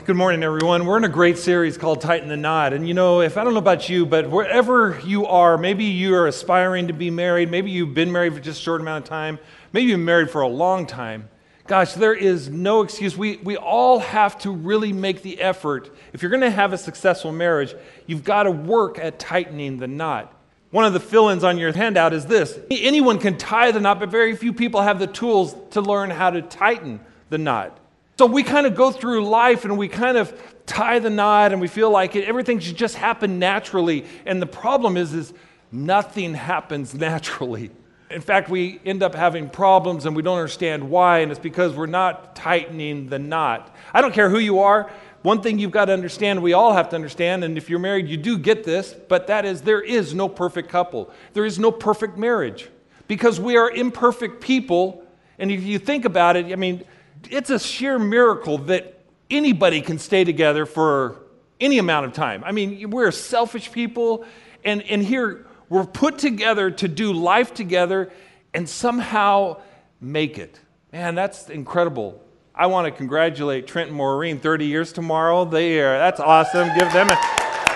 Good morning, everyone. We're in a great series called Tighten the Knot. And if I don't know about you, but wherever you are, maybe you are aspiring to be married, maybe you've been married for just a short amount of time, maybe you've been married for a long time. Gosh, there is no excuse. We all have to really make the effort. If you're going to have a successful marriage, you've got to work at tightening the knot. One of the fill-ins on your handout is this. Anyone can tie the knot, but very few people have the tools to learn how to tighten the knot. So we kind of go through life and we kind of tie the knot and we feel like everything should just happen naturally. And the problem is nothing happens naturally. In fact, we end up having problems and we don't understand why, and it's because we're not tightening the knot. I don't care who you are. One thing you've got to understand, we all have to understand, and if you're married, you do get this, but that is there is no perfect couple. There is no perfect marriage because we are imperfect people. And if you think about it, it's a sheer miracle that anybody can stay together for any amount of time. We're selfish people, and here we're put together to do life together and somehow make it. Man, that's incredible. I want to congratulate Trent and Maureen, 30 years tomorrow. That's awesome. Give them a...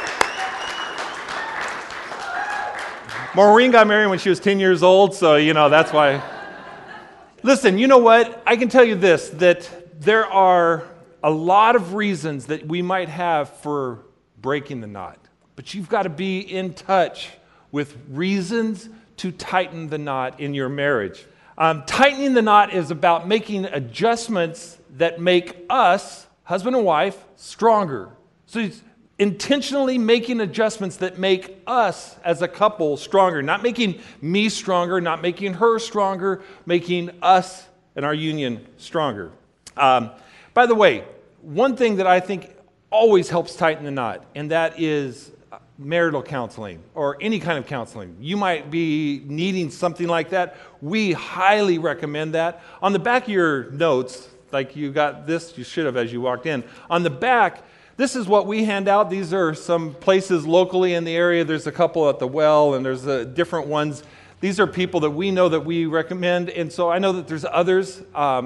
Maureen got married when she was 10 years old, so that's why... Listen, you know what? I can tell you this, that there are a lot of reasons that we might have for breaking the knot. But you've got to be in touch with reasons to tighten the knot in your marriage. Tightening the knot is about making adjustments that make us, husband and wife, stronger. So it's intentionally making adjustments that make us as a couple stronger, not making me stronger, not making her stronger, making us and our union stronger. By the way, one thing that I think always helps tighten the knot, and that is marital counseling or any kind of counseling. You might be needing something like that. We highly recommend that. On the back of your notes, like you got this, you should have as you walked in. On the back, this is what we hand out. These are some places locally in the area. There's a couple at the well, and there's different ones. These are people that we know that we recommend, and so I know that there's others,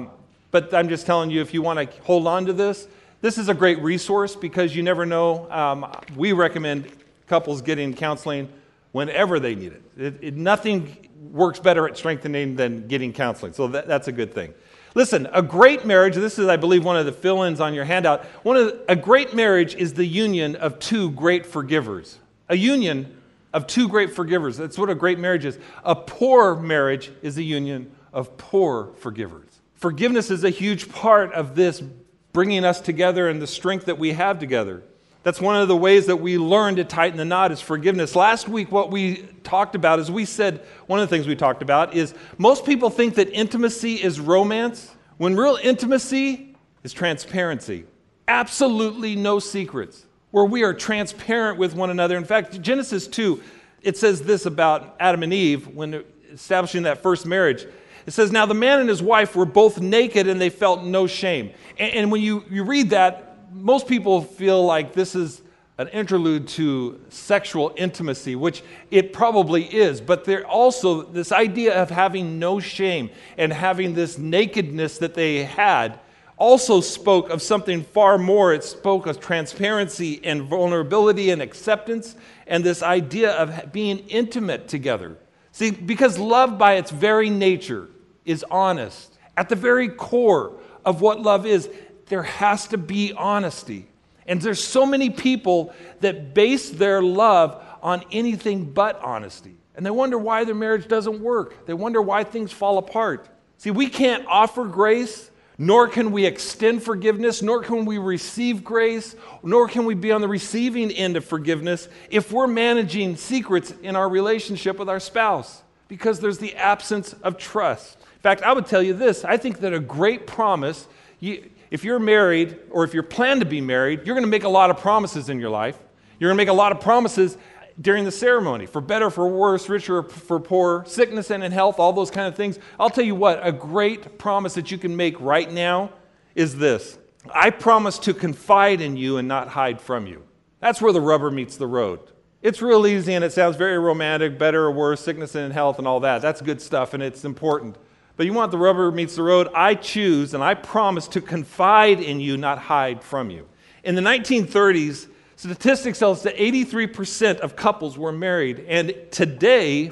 but I'm just telling you, if you want to hold on to this is a great resource because you never know. We recommend couples getting counseling whenever they need it. Nothing works better at strengthening than getting counseling, so that's a good thing. Listen, a great marriage, this is, I believe, one of the fill-ins on your handout. A great marriage is the union of two great forgivers. A union of two great forgivers. That's what a great marriage is. A poor marriage is a union of poor forgivers. Forgiveness is a huge part of this bringing us together and the strength that we have together. That's one of the ways that we learn to tighten the knot is forgiveness. Last week, what we talked about is one of the things we talked about is most people think that intimacy is romance, when real intimacy is transparency. Absolutely no secrets, where we are transparent with one another. In fact, Genesis 2, it says this about Adam and Eve when establishing that first marriage. It says, now the man and his wife were both naked and they felt no shame. And when you read that, most people feel like this is an interlude to sexual intimacy, which it probably is, but there also this idea of having no shame and having this nakedness that they had also spoke of something far more. It spoke of transparency and vulnerability and acceptance and this idea of being intimate together. See, because love by its very nature is honest. At the very core of what love is, there has to be honesty. And there's so many people that base their love on anything but honesty. And they wonder why their marriage doesn't work. They wonder why things fall apart. See, we can't offer grace, nor can we extend forgiveness, nor can we receive grace, nor can we be on the receiving end of forgiveness if we're managing secrets in our relationship with our spouse, because there's the absence of trust. In fact, I would tell you this. I think that a great promise... If you're married, or if you're planned to be married, you're going to make a lot of promises in your life. You're going to make a lot of promises during the ceremony, for better, for worse, richer, for poor, sickness and in health, all those kind of things. I'll tell you what, a great promise that you can make right now is this. I promise to confide in you and not hide from you. That's where the rubber meets the road. It's real easy and it sounds very romantic, better or worse, sickness and in health and all that. That's good stuff and it's important. But you want the rubber meets the road, I choose and I promise to confide in you, not hide from you. In the 1930s, statistics tell us that 83% of couples were married, and today,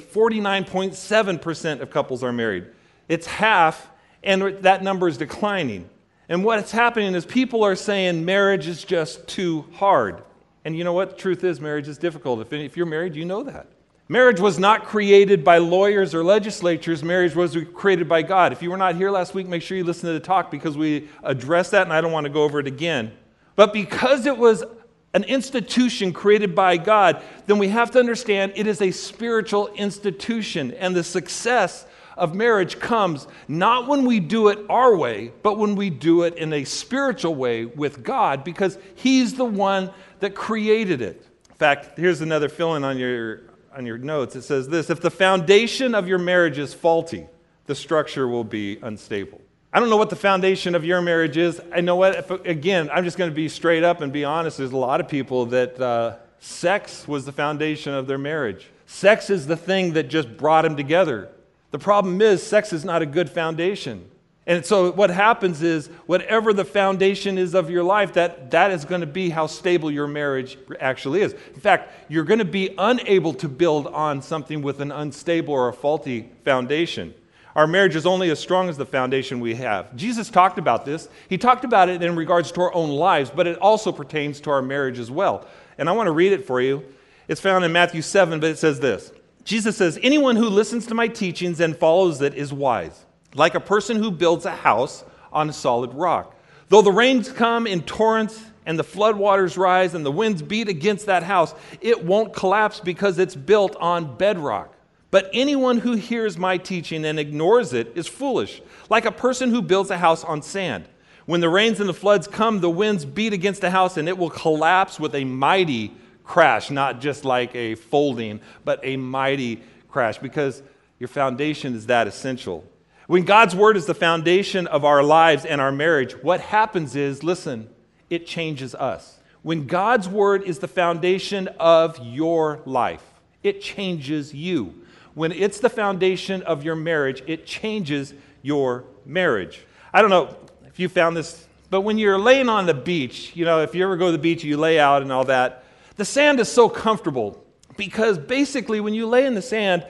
49.7% of couples are married. It's half, and that number is declining. And what's happening is people are saying marriage is just too hard. And you know what? The truth is, marriage is difficult. If you're married, you know that. Marriage was not created by lawyers or legislatures. Marriage was created by God. If you were not here last week, make sure you listen to the talk because we addressed that, and I don't want to go over it again. But because it was an institution created by God, then we have to understand it is a spiritual institution. And the success of marriage comes not when we do it our way, but when we do it in a spiritual way with God, because He's the one that created it. In fact, here's another fill-in on your notes. It says this: if the foundation of your marriage is faulty, the structure will be unstable. I don't know what the foundation of your marriage is. I know what, again, I'm just going to be straight up and be honest. There's a lot of people that sex was the foundation of their marriage. Sex is the thing that just brought them together. The problem is, sex is not a good foundation. And so what happens is, whatever the foundation is of your life, that is going to be how stable your marriage actually is. In fact, you're going to be unable to build on something with an unstable or a faulty foundation. Our marriage is only as strong as the foundation we have. Jesus talked about this. He talked about it in regards to our own lives, but it also pertains to our marriage as well. And I want to read it for you. It's found in Matthew 7, but it says this. Jesus says, anyone who listens to my teachings and follows it is wise, like a person who builds a house on a solid rock. Though the rains come in torrents and the floodwaters rise and the winds beat against that house, it won't collapse because it's built on bedrock. But anyone who hears my teaching and ignores it is foolish, like a person who builds a house on sand. When the rains and the floods come, the winds beat against the house and it will collapse with a mighty crash, not just like a folding, but a mighty crash, because your foundation is that essential. When God's word is the foundation of our lives and our marriage, what happens is, listen, it changes us. When God's word is the foundation of your life, it changes you. When it's the foundation of your marriage, it changes your marriage. I don't know if you found this, but when you're laying on the beach, if you ever go to the beach, you lay out and all that, the sand is so comfortable because basically when you lay in the sand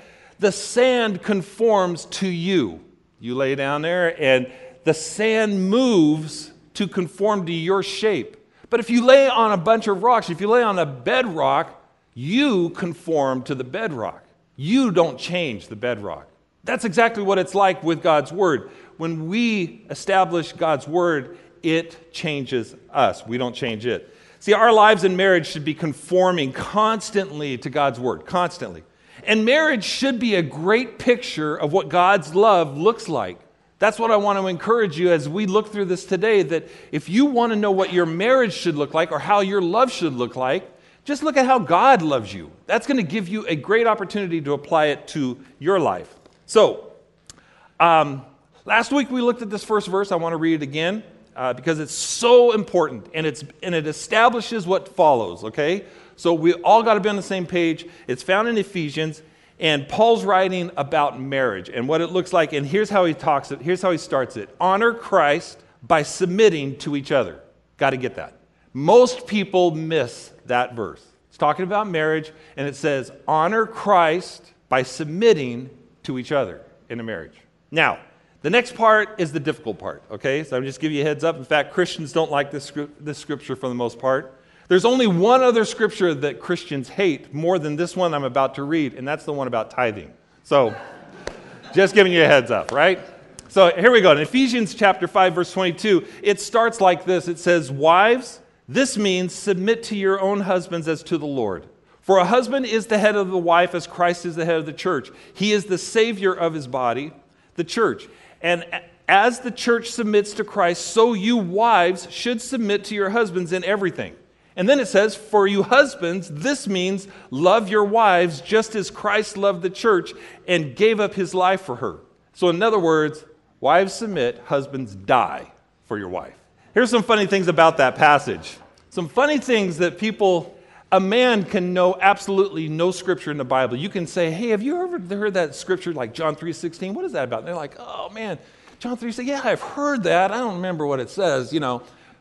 conforms to you. You lay down there and the sand moves to conform to your shape. But if you lay on a bunch of rocks, if you lay on a bedrock, you conform to the bedrock. You don't change the bedrock. That's exactly what it's like with God's word. When we establish God's word, it changes us. We don't change it. See, our lives in marriage should be conforming constantly to God's word, constantly. And marriage should be a great picture of what God's love looks like. That's what I want to encourage you as we look through this today, that if you want to know what your marriage should look like or how your love should look like, just look at how God loves you. That's going to give you a great opportunity to apply it to your life. So, last week we looked at this first verse. I want to read it again because it's so important, and it establishes what follows, okay? So we all got to be on the same page. It's found in Ephesians, and Paul's writing about marriage and what it looks like, and here's how he talks it. Here's how he starts it. Honor Christ by submitting to each other. Got to get that. Most people miss that verse. It's talking about marriage, and it says, honor Christ by submitting to each other in a marriage. Now, the next part is the difficult part, okay? So I'm just giving you a heads up. In fact, Christians don't like this scripture for the most part. There's only one other scripture that Christians hate more than this one I'm about to read, and that's the one about tithing. So, just giving you a heads up, right? So here we go. In Ephesians chapter 5, verse 22, it starts like this. It says, wives, this means submit to your own husbands as to the Lord. For a husband is the head of the wife as Christ is the head of the church. He is the Savior of his body, the church. And as the church submits to Christ, so you wives should submit to your husbands in everything. And then it says, for you husbands, this means love your wives just as Christ loved the church and gave up his life for her. So in other words, wives submit, husbands die for your wife. Here's some funny things about that passage. Some funny things that a man can know absolutely no scripture in the Bible. You can say, hey, have you ever heard that scripture like John 3:16? What is that about? And they're like, oh man, John 3:16, yeah, I've heard that. I don't remember what it says,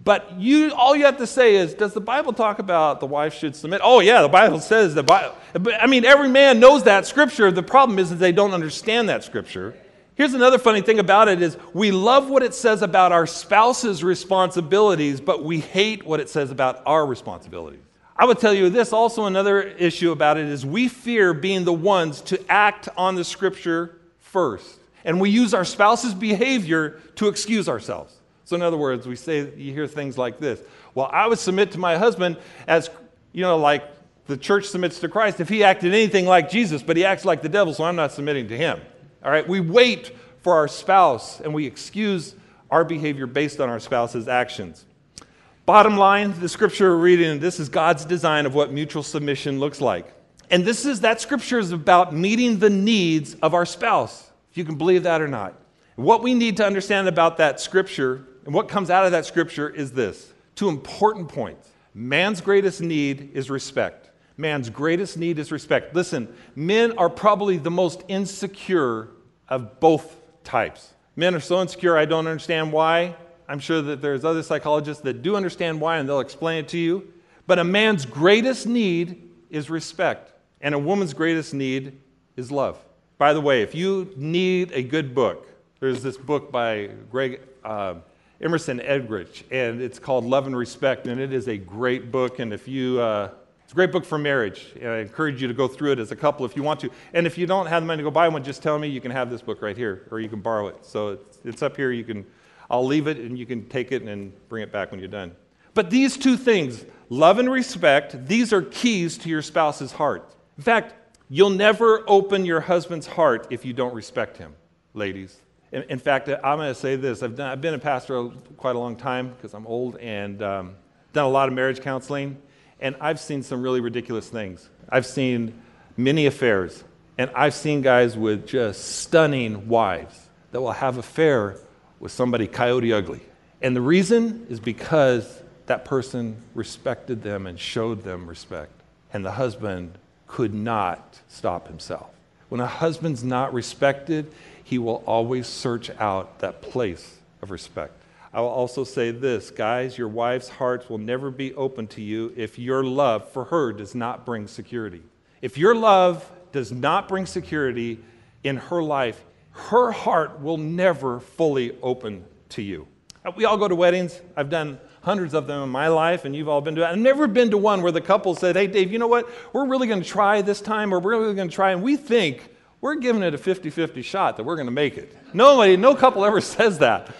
But all you have to say is, does the Bible talk about the wife should submit? Oh, yeah, the Bible says the Bible. I mean, every man knows that Scripture. The problem is that they don't understand that Scripture. Here's another funny thing about it is we love what it says about our spouse's responsibilities, but we hate what it says about our responsibilities. I would tell you this, also another issue about it is we fear being the ones to act on the Scripture first. And we use our spouse's behavior to excuse ourselves. So in other words, you hear things like this. Well, I would submit to my husband as, like the church submits to Christ if he acted anything like Jesus, but he acts like the devil, so I'm not submitting to him. All right, we wait for our spouse and we excuse our behavior based on our spouse's actions. Bottom line, the scripture we're reading, this is God's design of what mutual submission looks like. And that scripture is about meeting the needs of our spouse, if you can believe that or not. What we need to understand about that scripture and what comes out of that scripture is this. 2 important points. Man's greatest need is respect. Man's greatest need is respect. Listen, men are probably the most insecure of both types. Men are so insecure, I don't understand why. I'm sure that there's other psychologists that do understand why, and they'll explain it to you. But a man's greatest need is respect, and a woman's greatest need is love. By the way, if you need a good book, there's this book by Emerson Eggerichs, and it's called Love and Respect, and it is a great book, and it's a great book for marriage. And I encourage you to go through it as a couple if you want to. And if you don't have the money to go buy one, just tell me. You can have this book right here, or you can borrow it. So it's up here. I'll leave it, and you can take it and bring it back when you're done. But these 2 things, love and respect, these are keys to your spouse's heart. In fact, you'll never open your husband's heart if you don't respect him, ladies. In fact, I'm going to say this. I've been a pastor quite a long time because I'm old and done a lot of marriage counseling, and I've seen some really ridiculous things. I've seen many affairs, and I've seen guys with just stunning wives that will have an affair with somebody coyote ugly. And the reason is because that person respected them and showed them respect, and the husband could not stop himself. When a husband's not respected, he will always search out that place of respect. I will also say this, guys, your wife's heart will never be open to you if your love for her does not bring security. If your love does not bring security in her life, her heart will never fully open to you. We all go to weddings. I've done hundreds of them in my life, and you've all been to it. I've never been to one where the couple said, hey, Dave, you know what? We're really going to try this time, or we're really going to try, and we think we're giving it a 50-50 shot that we're going to make it. No couple ever says that.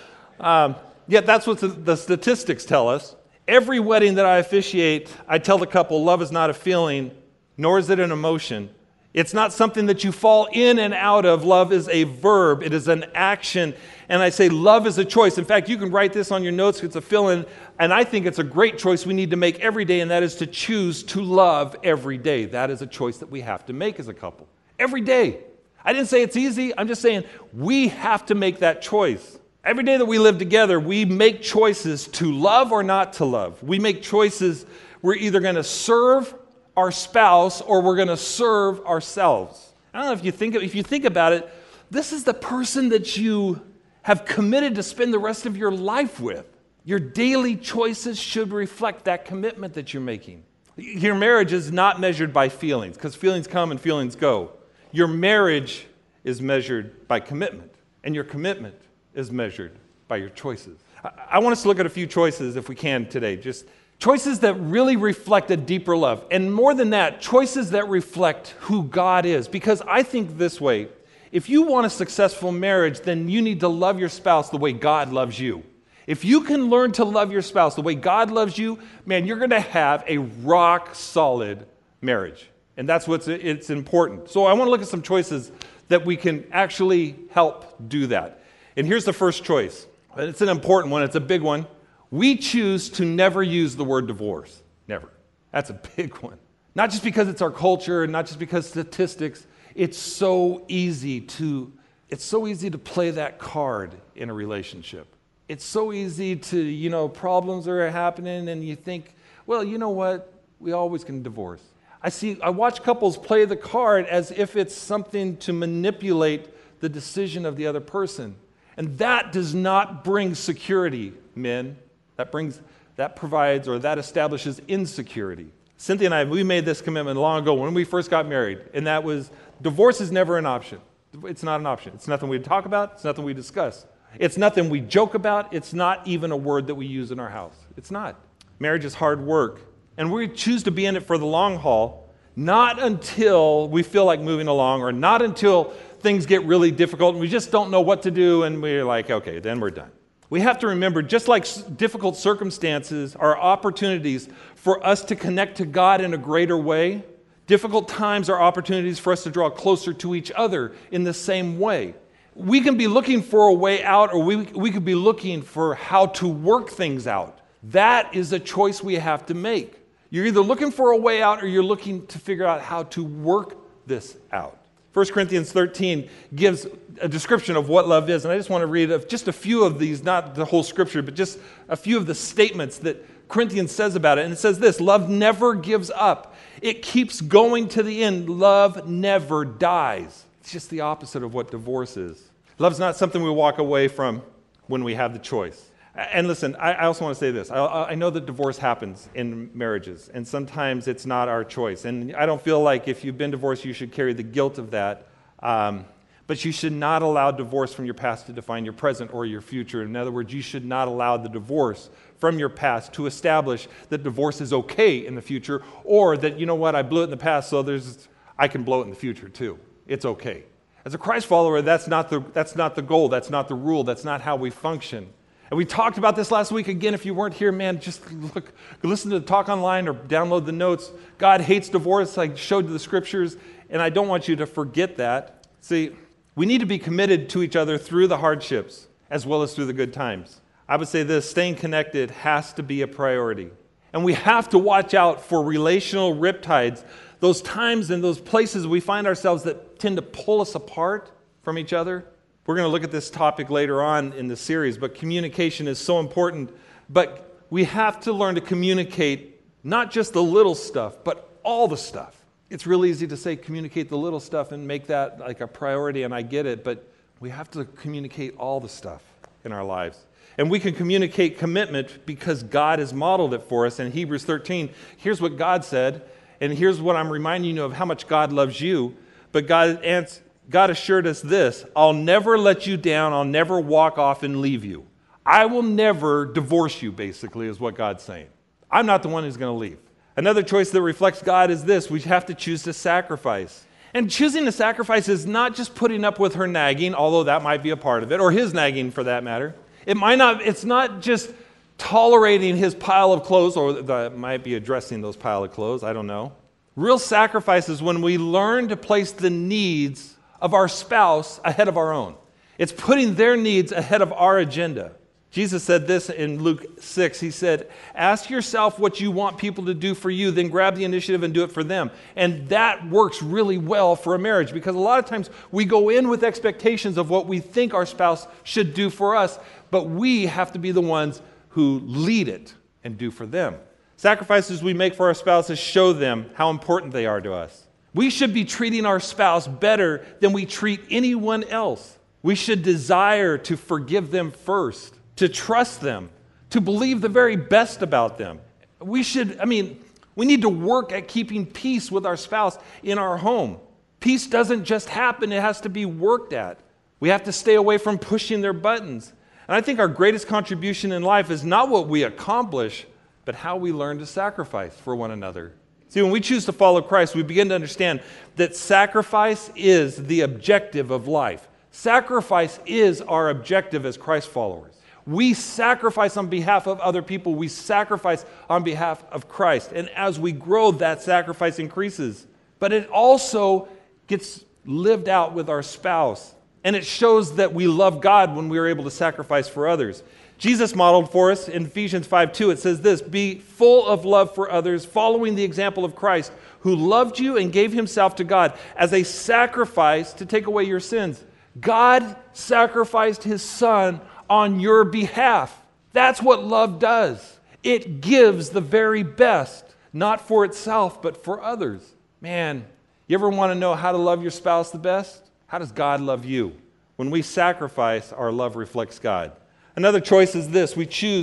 Yet that's what the statistics tell us. Every wedding that I officiate, I tell the couple, love is not a feeling, nor is it an emotion. It's not something that you fall in and out of. Love is a verb. It is an action. And I say love is a choice. In fact, you can write this on your notes. It's a fill-in. And I think it's a great choice we need to make every day, and that is to choose to love every day. That is a choice that we have to make as a couple. Every day. I didn't say it's easy. I'm just saying we have to make that choice. Every day that we live together, we make choices to love or not to love. We make choices. We're either going to serve our spouse or we're going to serve ourselves. I don't know if you think about it, this is the person that you have committed to spend the rest of your life with. Your daily choices should reflect that commitment that you're making. Your marriage is not measured by feelings, because feelings come and feelings go. Your marriage is measured by commitment, and your commitment is measured by your choices. I want us to look at a few choices, if we can, today. Just choices that really reflect a deeper love. And more than that, choices that reflect who God is. Because I think this way, if you want a successful marriage, then you need to love your spouse the way God loves you. If you can learn to love your spouse the way God loves you, man, you're going to have a rock-solid marriage. And that's it's important. So I want to look at some choices that we can actually help do that. And here's the first choice. It's an important one. It's a big one. We choose to never use the word divorce. Never. That's a big one. Not just because it's our culture and not just because statistics. It's so easy to play that card in a relationship. It's so easy to, problems are happening and you think, well, you know what? We always can divorce. I watch couples play the card as if it's something to manipulate the decision of the other person. And that does not bring security, men. That provides or that establishes insecurity. Cynthia and I, we made this commitment long ago when we first got married, and that was divorce is never an option. It's not an option. It's nothing we talk about. It's nothing we discuss. It's nothing we joke about. It's not even a word that we use in our house. It's not. Marriage is hard work, and we choose to be in it for the long haul, not until we feel like moving along or not until things get really difficult and we just don't know what to do, and we're like, okay, then we're done. We have to remember, just like difficult circumstances are opportunities for us to connect to God in a greater way, difficult times are opportunities for us to draw closer to each other in the same way. We can be looking for a way out, or we could be looking for how to work things out. That is a choice we have to make. You're either looking for a way out or you're looking to figure out how to work this out. 1 Corinthians 13 gives a description of what love is, and I just want to read just a few of these, not the whole scripture, but just a few of the statements that Corinthians says about it. And it says this: love never gives up. It keeps going to the end. Love never dies. It's just the opposite of what divorce is. Love's not something we walk away from when we have the choice. And listen, I also want to say this. I know that divorce happens in marriages, and sometimes it's not our choice. And I don't feel like if you've been divorced, you should carry the guilt of that. But you should not allow divorce from your past to define your present or your future. In other words, you should not allow the divorce from your past to establish that divorce is okay in the future, or that, you know what, I blew it in the past, so I can blow it in the future too. It's okay. As a Christ follower, that's not the goal. That's not the rule. That's not how we function. And we talked about this last week. Again, if you weren't here, man, just listen to the talk online or download the notes. God hates divorce. I showed you the scriptures, and I don't want you to forget that. See, we need to be committed to each other through the hardships as well as through the good times. I would say this: staying connected has to be a priority. And we have to watch out for relational riptides, those times and those places we find ourselves that tend to pull us apart from each other. We're going to look at this topic later on in the series, but communication is so important. But we have to learn to communicate not just the little stuff, but all the stuff. It's real easy to say communicate the little stuff and make that like a priority, and I get it, but we have to communicate all the stuff in our lives. And we can communicate commitment because God has modeled it for us. In Hebrews 13, here's what God said, and here's what I'm reminding you of how much God loves you. But God assured us this: I'll never let you down. I'll never walk off and leave you. I will never divorce you, basically, is what God's saying. I'm not the one who's going to leave. Another choice that reflects God is this: we have to choose to sacrifice. And choosing to sacrifice is not just putting up with her nagging, although that might be a part of it, or his nagging for that matter. It's not just tolerating his pile of clothes, or that might be addressing those pile of clothes, I don't know. Real sacrifice is when we learn to place the needs of our spouse ahead of our own. It's putting their needs ahead of our agenda. Jesus said this in Luke 6. He said, ask yourself what you want people to do for you, then grab the initiative and do it for them. And that works really well for a marriage, because a lot of times we go in with expectations of what we think our spouse should do for us, but we have to be the ones who lead it and do for them. Sacrifices we make for our spouses show them how important they are to us. We should be treating our spouse better than we treat anyone else. We should desire to forgive them first, to trust them, to believe the very best about them. We need to work at keeping peace with our spouse in our home. Peace doesn't just happen, it has to be worked at. We have to stay away from pushing their buttons. And I think our greatest contribution in life is not what we accomplish, but how we learn to sacrifice for one another. See, when we choose to follow Christ, we begin to understand that sacrifice is the objective of life. Sacrifice is our objective as Christ followers. We sacrifice on behalf of other people. We sacrifice on behalf of Christ. And as we grow, that sacrifice increases. But it also gets lived out with our spouse. And it shows that we love God when we are able to sacrifice for others. Jesus modeled for us in Ephesians 5:2. It says this: be full of love for others, following the example of Christ, who loved you and gave himself to God as a sacrifice to take away your sins. God sacrificed his son on your behalf. That's what love does. It gives the very best, not for itself, but for others. Man, you ever want to know how to love your spouse the best? How does God love you? When we sacrifice, our love reflects God. Another choice is this: we choose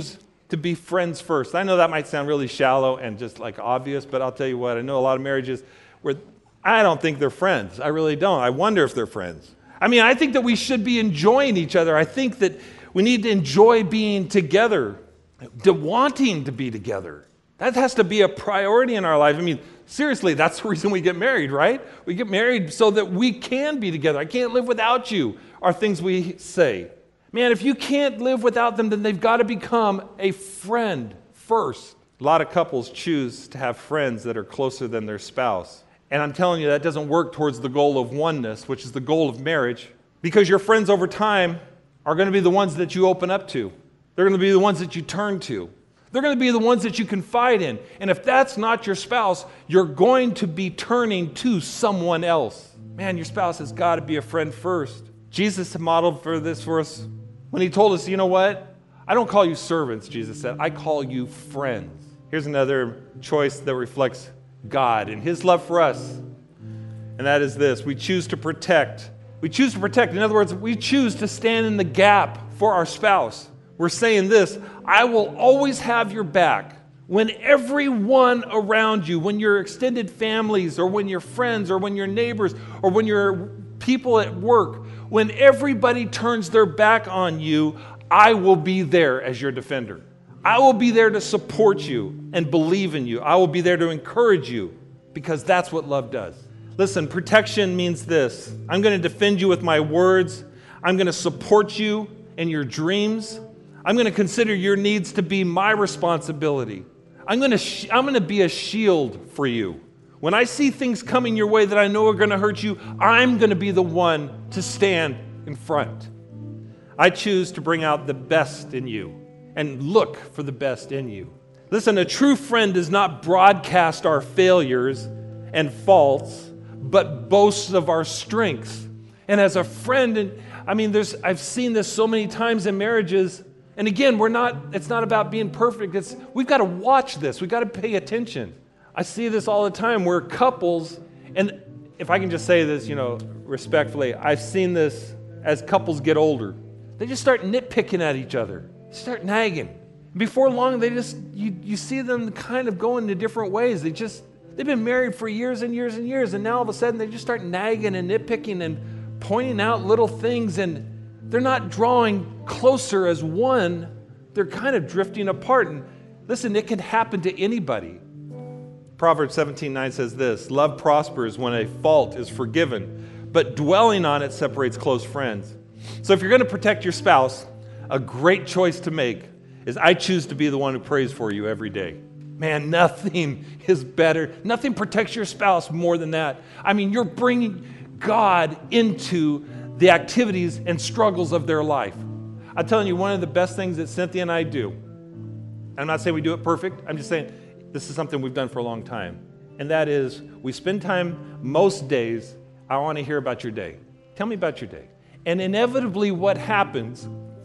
to be friends first. I know that might sound really shallow and just like obvious, but I'll tell you what, I know a lot of marriages where I don't think they're friends. I really don't. I wonder if they're friends. I mean, I think that we should be enjoying each other. I think that we need to enjoy being together, wanting to be together. That has to be a priority in our life. I mean, seriously, that's the reason we get married, right? We get married so that we can be together. I can't live without you, are things we say. Man, if you can't live without them, then they've got to become a friend first. A lot of couples choose to have friends that are closer than their spouse. And I'm telling you, that doesn't work towards the goal of oneness, which is the goal of marriage, because your friends over time are going to be the ones that you open up to. They're going to be the ones that you turn to. They're going to be the ones that you confide in. And if that's not your spouse, you're going to be turning to someone else. Man, your spouse has got to be a friend first. Jesus modeled for this for us when he told us, you know what? I don't call you servants, Jesus said. I call you friends. Here's another choice that reflects God and his love for us. And that is this. We choose to protect. We choose to protect. In other words, we choose to stand in the gap for our spouse. We're saying this, I will always have your back. When everyone around you, when your extended families or when your friends or when your neighbors or when your people at work, when everybody turns their back on you, I will be there as your defender. I will be there to support you and believe in you. I will be there to encourage you because that's what love does. Listen, protection means this. I'm going to defend you with my words. I'm going to support you in your dreams. I'm going to consider your needs to be my responsibility. I'm going to be a shield for you. When I see things coming your way that I know are going to hurt you, I'm going to be the one to stand in front. I choose to bring out the best in you and look for the best in you. Listen, a true friend does not broadcast our failures and faults, but boasts of our strengths. And as a friend, I've seen this so many times in marriages. And again, it's not about being perfect. We've got to watch this. We've got to pay attention. I see this all the time where couples, and if I can just say this, respectfully, I've seen this as couples get older. They just start nitpicking at each other. Start nagging. Before long, you see them kind of going to different ways. They've been married for years and years and years, and now all of a sudden they just start nagging and nitpicking and pointing out little things, and they're not drawing closer as one. They're kind of drifting apart. And listen, it can happen to anybody. Proverbs 17:9 says this, love prospers when a fault is forgiven, but dwelling on it separates close friends. So if you're going to protect your spouse, a great choice to make is I choose to be the one who prays for you every day. Man, nothing is better. Nothing protects your spouse more than that. I mean, you're bringing God into the activities and struggles of their life. I'm telling you, one of the best things that Cynthia and I do, I'm not saying we do it perfect, I'm just saying this is something we've done for a long time. And that is, we spend time most days, I want to hear about your day. Tell me about your day. And inevitably what happens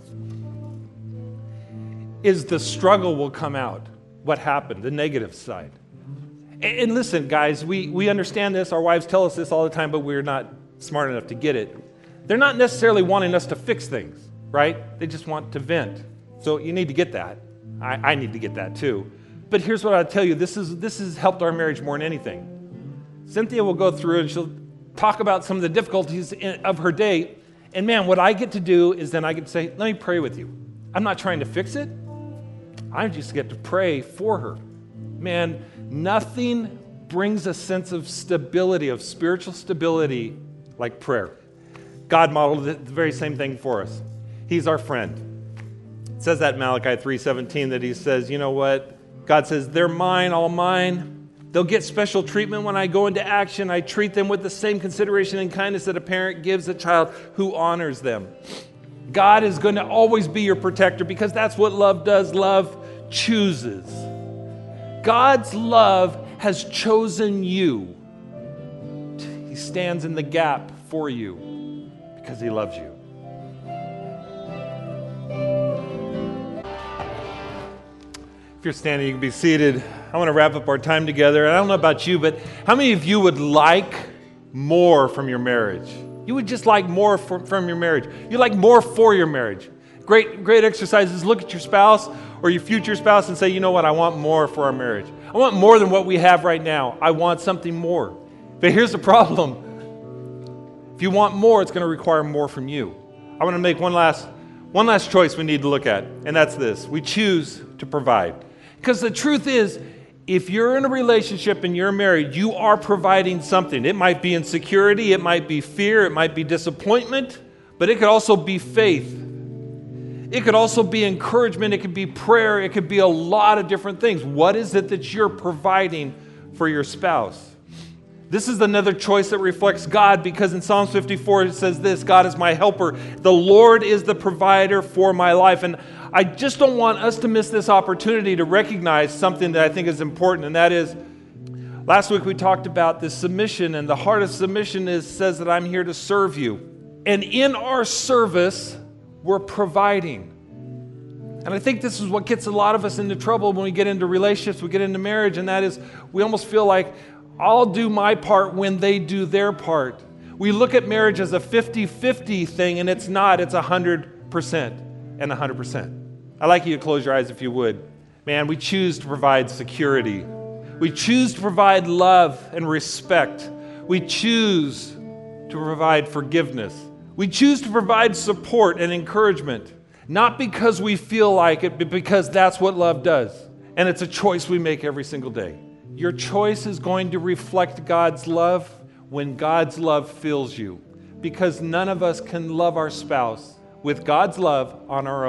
is the struggle will come out. What happened, the negative side. And listen, guys, we understand this. Our wives tell us this all the time, but we're not smart enough to get it. They're not necessarily wanting us to fix things, right? They just want to vent. So you need to get that. I need to get that too. But here's what I'll tell you. This has helped our marriage more than anything. Cynthia will go through and she'll talk about some of the difficulties of her day. And man, what I get to do is then I get to say, let me pray with you. I'm not trying to fix it. I just get to pray for her. Man, nothing brings a sense of stability, of spiritual stability, like prayer. God modeled the very same thing for us. He's our friend. It says that in Malachi 3:17 that he says, you know what? God says, they're mine, all mine. They'll get special treatment when I go into action. I treat them with the same consideration and kindness that a parent gives a child who honors them. God is going to always be your protector because that's what love does. Love chooses. God's love has chosen you. He stands in the gap for you because he loves you. If you're standing, you can be seated. I want to wrap up our time together. I don't know about you, but how many of you would like more from your marriage? You would just like more from your marriage. You like more for your marriage. great exercise is look at your spouse or your future spouse and say, you know what, I want more for our marriage. I want more than what we have right now. I want something more. But here's the problem. If you want more, it's going to require more from you. I want to make one last choice we need to look at, and that's this. We choose to provide. Because the truth is, if you're in a relationship and you're married, you are providing something. It might be insecurity, it might be fear, it might be disappointment, but it could also be faith. It could also be encouragement, it could be prayer, it could be a lot of different things. What is it that you're providing for your spouse? This is another choice that reflects God, because in Psalms 54 it says this, God is my helper. The Lord is the provider for my life. And I just don't want us to miss this opportunity to recognize something that I think is important, and that is, last week we talked about this submission, and the heart of submission says that I'm here to serve you. And in our service, we're providing. And I think this is what gets a lot of us into trouble when we get into relationships, we get into marriage, and that is we almost feel like I'll do my part when they do their part. We look at marriage as a 50-50 thing, and it's not. It's 100% and 100%. I'd like you to close your eyes if you would. Man, we choose to provide security. We choose to provide love and respect. We choose to provide forgiveness. We choose to provide support and encouragement, not because we feel like it, but because that's what love does. And it's a choice we make every single day. Your choice is going to reflect God's love when God's love fills you, because none of us can love our spouse with God's love on our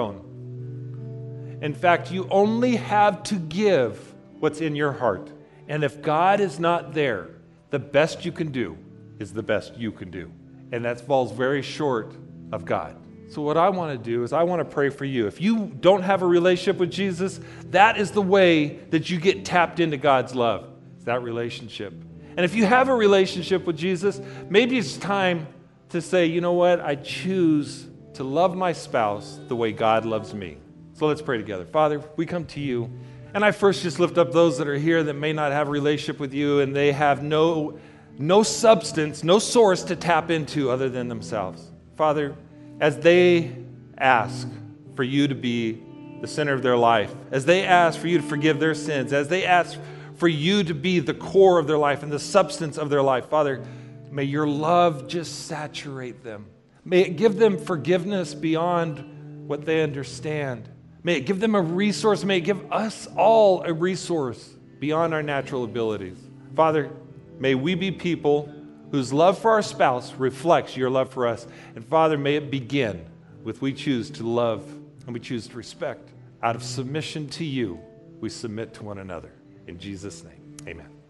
own. In fact, you only have to give what's in your heart. And if God is not there, the best you can do is the best you can do. And that falls very short of God. So what I want to do is I want to pray for you. If you don't have a relationship with Jesus, that is the way that you get tapped into God's love. It's that relationship. And if you have a relationship with Jesus, maybe it's time to say, you know what? I choose to love my spouse the way God loves me. So let's pray together. Father, we come to you. And I first just lift up those that are here that may not have a relationship with you, and they have no substance, no source to tap into other than themselves. Father, as they ask for you to be the center of their life, as they ask for you to forgive their sins, as they ask for you to be the core of their life and the substance of their life, Father, may your love just saturate them. May it give them forgiveness beyond what they understand. May it give them a resource. May it give us all a resource beyond our natural abilities. Father, may we be people whose love for our spouse reflects your love for us. And Father, may it begin with we choose to love and we choose to respect. Out of submission to you, we submit to one another. In Jesus' name, amen.